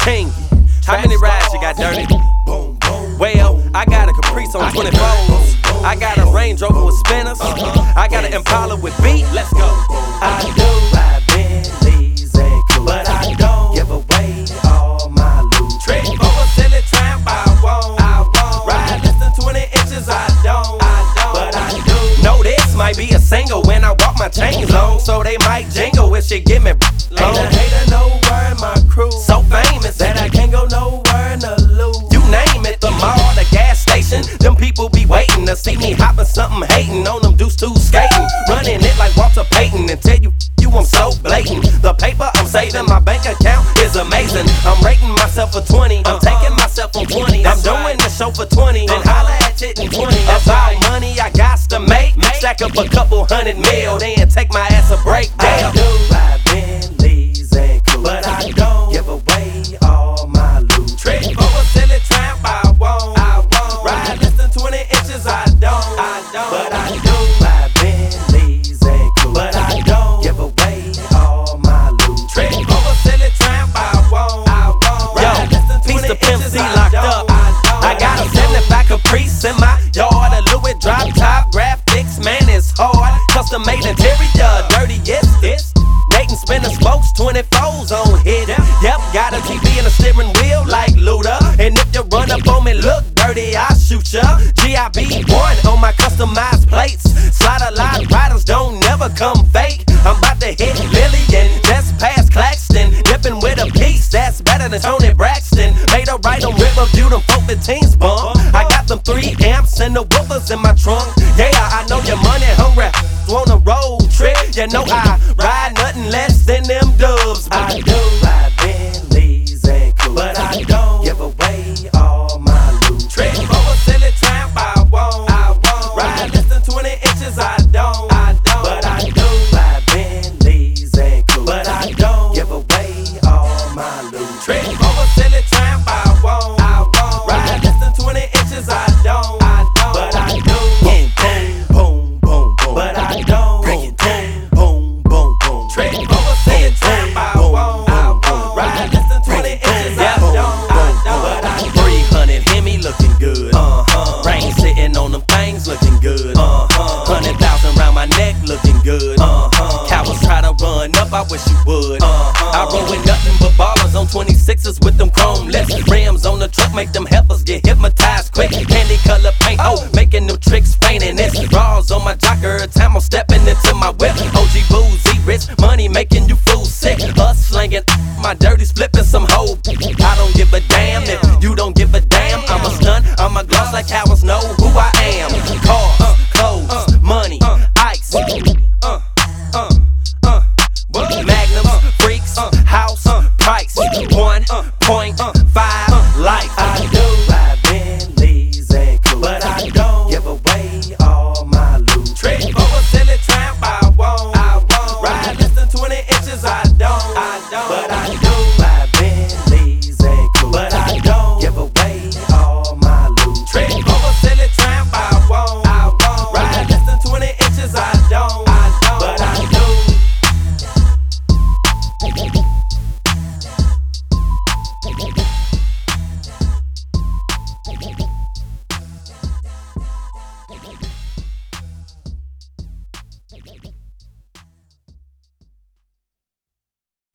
king. How many rides you got, Dirty? Well, I got a Caprice on 24s. I got a Range Rover with spinners. I got an Impala with beat. Let's go. I do ride Bentleys and cool, but I don't give away all my loot. Trick for a silly tramp, I won't. Ride less than 20 inches, I don't. But I do. Know this might be a single when I walk my chains long, so they might jingle if she give me Ain't a hater nowhere in my crew, so famous that I can't go nowhere in the loop. You name it, the mall, the gas station. Them people be waiting to see me hopping something, hating on them dudes too skating. Running it like Walter Payton and tell you I'm so blatant. The paper I'm saving, my bank account is amazing. I'm rating myself for 20, I'm taking myself on 20. I'm doing the show for 20, then holla at it in 20. About money I got to make, stack up a couple $100 mil, then take my ass a break down. I do ride Bentleys and cool, but I don't give away all my loot. Trick for a silly tramp, I won't. Ride less than 20 inches, I don't. But I do ride Bentleys and cool, but I don't give away all my loot. Trick for a silly tramp, I won't. Yo, piece of Pimp C locked up. I got a 75 Caprice in my yard, a Louis drop top graphics, man, it's hard. Custom made interior, dirty, yes, it's Nathan spinning spokes, 24s on hit. Yep, got a TV and a steering wheel like Luda. And if you run up on me, look dirty, I'll shoot ya. GIB1 on my customized plates. Slide a lot, riders don't never come fake. I'm about to hit Lillian, just past Claxton. Dipping with a piece that's better than Tony Braxton. Made a right on Riverview, them 415s bump. I got them 3 amps and the woofers in my trunk. Yeah, I know you're money hungry. On a road trip, you know I ride nothing less than them dubs. I do ride Bentleys and cool, but I don't give away all my loot. Trick for a silly tramp, I won't. Ride less than 20 inches, I don't. But I do ride Bentleys and cool, but I don't give away all my loot. Trick for a silly tramp, I won't. Ride less than 20 inches, I don't. But I do. Boom, boom, boom, boom. But I don't. Break it down. Boom, boom, boom. Trick for a silly tramp, I won't. Ride less than 20 inches, I don't. But I do. 300 Hemi looking good. Rain sitting on them things looking good. 100,000 round my neck looking good. Cowards try to run up, I wish you would. I roll with nothing but ballers on 26s with them chrome lips. Rims on the truck make them helpers get hypnotized quick. Candy color paint, making them tricks fainting. It's raws on my jocker, time I'm stepping into my whip. OG boozy, rich money making you fools sick. Us slanging my dirties, flipping some hoe. I don't give a damn if you don't give a damn. I'm a stunt, I'm a gloss like cowards know who I am. Cars, clothes, money, ice. Magnums, freaks, house, price, 1.5 life. I do ride Bentleys and cool, but I don't give away all my loot. Trick for a silly tramp, I won't. Ride less than 20 inches, I don't. But I